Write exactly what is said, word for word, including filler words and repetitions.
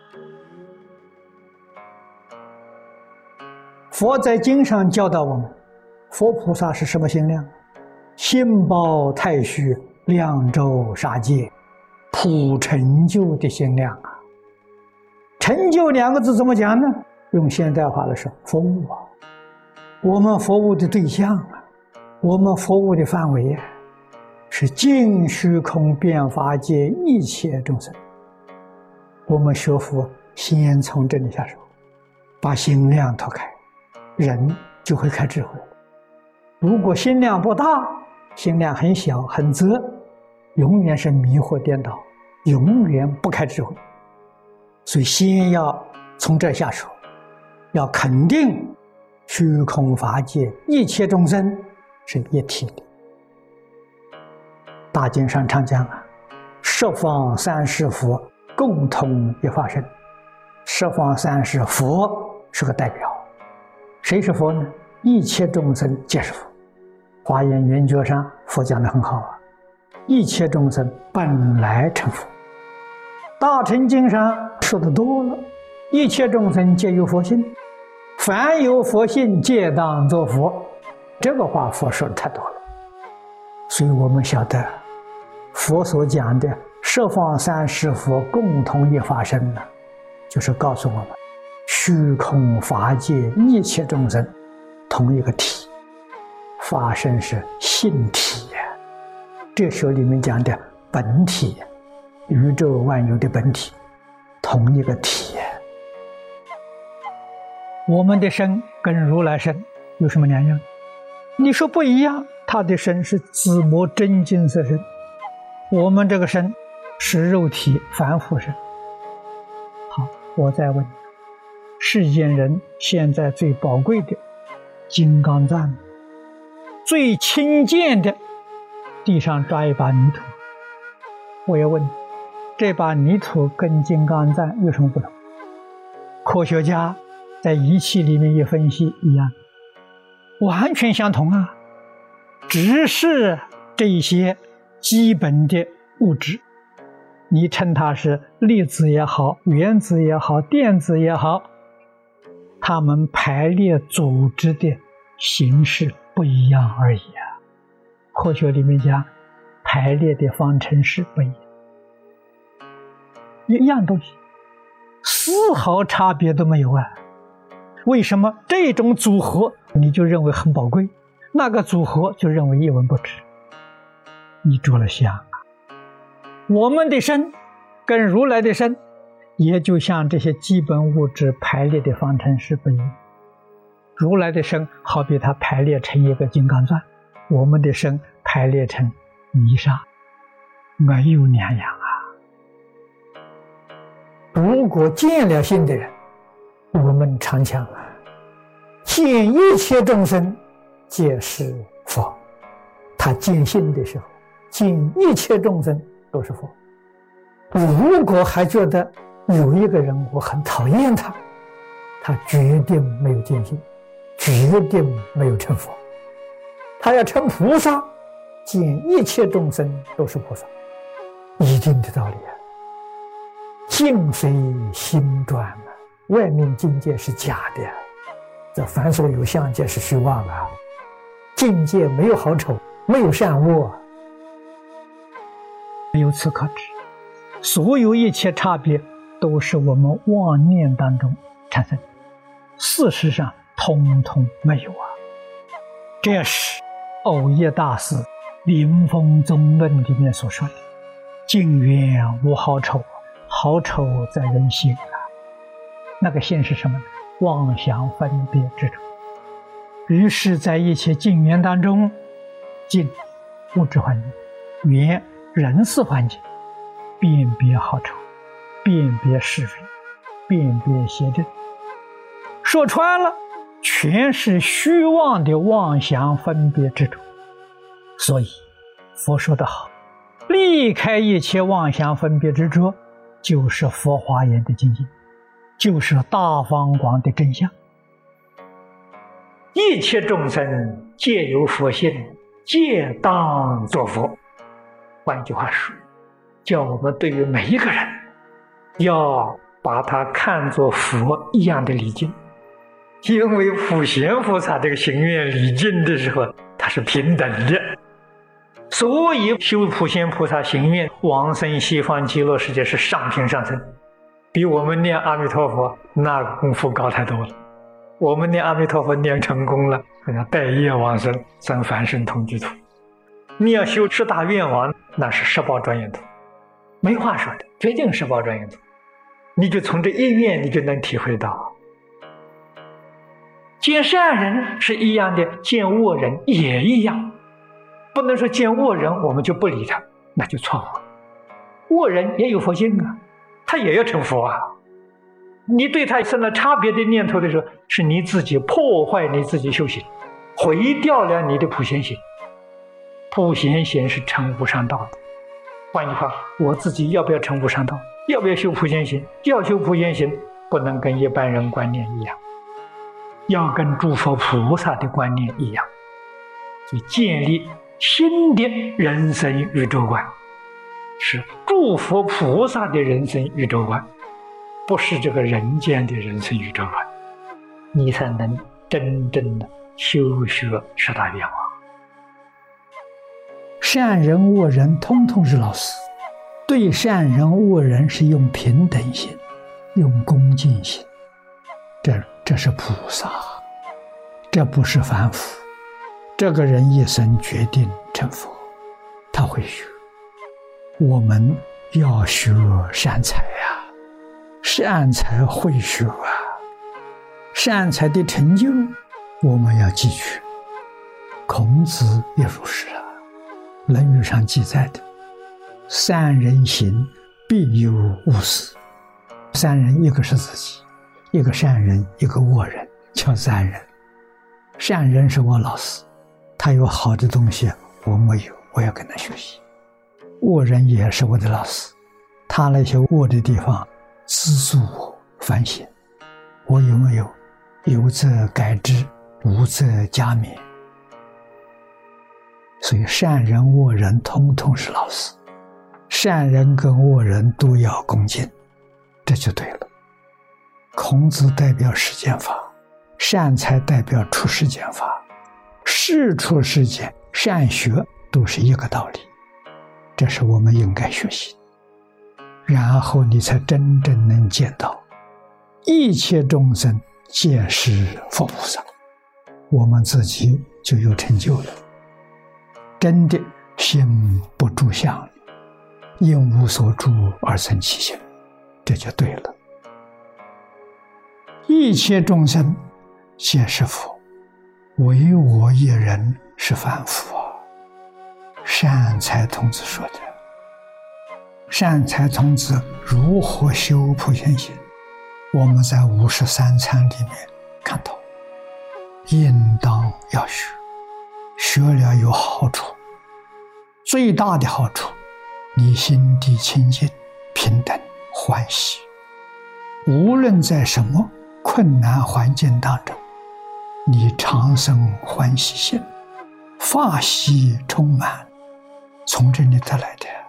佛在经上教导我们，佛菩萨是什么心量？心包太虚，量周杀戒，普成就的心量啊！成就两个字怎么讲呢？用现代话来说，服务啊！我们服务的对象啊，我们服务的范围啊，是尽虚空遍法界一切众生。我们学佛先从这里下手，把心量拓开，人就会开智慧。如果心量不大，心量很小很窄，永远是迷惑颠倒，永远不开智慧。所以先要从这下手，要肯定虚空法界一切众生是一体的。大经上常讲啊，十方三世佛共同一法身。十方三世佛是个代表，谁是佛呢？一切众生皆是佛。华严圆觉上佛讲得很好啊，一切众生本来成佛。大乘经上说的多了，一切众生皆有佛性，凡有佛性皆当作佛。这个话佛说的太多了，所以我们晓得佛所讲的十方三世佛共同一法身呢，就是告诉我们虚空法界一切众生同一个体，法身是性体呀。这书里面讲的本体，宇宙万有的本体，同一个体呀。我们的身跟如来身有什么两样？你说不一样，他的身是紫磨真金色身，我们这个身是肉体凡夫身。好，我再问，世间人现在最宝贵的金刚钻，最轻贱的地上抓一把泥土，我要问，这把泥土跟金刚钻有什么不同？科学家在仪器里面一分析，一样，完全相同啊，只是这些基本的物质，你称它是粒子也好，原子也好，电子也好，它们排列组织的形式不一样而已啊。科学里面讲排列的方程式不一样，一样东西丝毫差别都没有啊。为什么这种组合你就认为很宝贵，那个组合就认为一文不值？你着了相啊。我们的身跟如来的身也就像这些基本物质排列的方程式不一样。如来的身好比它排列成一个金刚钻，我们的身排列成泥沙，没有两样啊。如果见了性的人，我们常讲啊，见一切众生皆是佛。他见性的时候，见一切众生都是佛。如果还觉得有一个人我很讨厌他，他决定没有见性，决定没有成佛。他要成菩萨，见一切众生都是菩萨，一定的道理啊。境随心转啊，外面境界是假的，这凡所有相皆是虚妄啊。境界没有好丑，没有善恶，由此可知，所有一切差别都是我们妄念当中产生的，事实上通通没有啊。这是藕益大师《临风宗论》里面所说的，境缘无好丑，好丑在人心啊。那个心是什么呢？妄想分别之处。于是在一切境缘当中，境物质环境，缘人事环境，辨别好丑，辨别是非，辨别邪正，说穿了全是虚妄的妄想分别之处。所以佛说得好，离开一切妄想分别执着，就是佛华严的境界，就是大方广的真相。一切众生皆有佛性，皆当作佛。换句话说，叫我们对于每一个人要把它看作佛一样的礼敬，因为普贤菩萨这个行愿礼敬的时候，它是平等的，所以修普贤菩萨行愿往生西方极乐世界是上品上生，比我们念阿弥陀佛那个功夫高太多了。我们念阿弥陀佛念成功了，带业往生，生凡圣同居土。你要修十大愿王，那是十宝庄严土，没话说的，决定十宝庄严土。你就从这一愿，你就能体会到，见善人是一样的，见恶人也一样。不能说见恶人我们就不理他，那就错了。恶人也有佛性啊，他也要成佛啊。你对他生了差别的念头的时候，是你自己破坏你自己修行，毁掉了你的普贤行。普贤行是成无上道的。换句话，我自己要不要成无上道？要不要修普贤行？要修普贤行，不能跟一般人观念一样，要跟诸佛菩萨的观念一样，所以建立新的人生宇宙观，是诸佛菩萨的人生宇宙观，不是这个人间的人生宇宙观，你才能真正的修学十大愿望。善人恶人通通是老师，对善人恶人是用平等心，用恭敬心，这这是菩萨，这不是凡夫。这个人一生决定成佛，他会学。我们要学善财呀、啊，善财会学啊，善财的成就我们要记取。孔子也如是啊，《论语》上记载的，三人行，必有恶事。三人，一个是自己，一个善人，一个恶人，叫三人。善人是我老师，他有好的东西我没有，我要跟他学习。恶人也是我的老师，他那些恶的地方资助我反省，我有没有？有则改之，无则加勉。所以善人恶人通通是老师，善人跟恶人都要恭敬，这就对了。孔子代表世间法，善财代表出世间法，事出世间善学都是一个道理，这是我们应该学习。然后你才真正能见到一切众生皆是佛菩萨，我们自己就有成就了。真的心不住相，因无所住而生其心，这就对了。一切众生皆是佛，唯我一人是凡夫啊。善财童子说的。善财童子如何修普贤行？我们在五十三参里面看到，应当要学，学了有好处。最大的好处，你心地清净、平等、欢喜，无论在什么困难环境当中，你常生欢喜心，法喜充满，从这里得来的。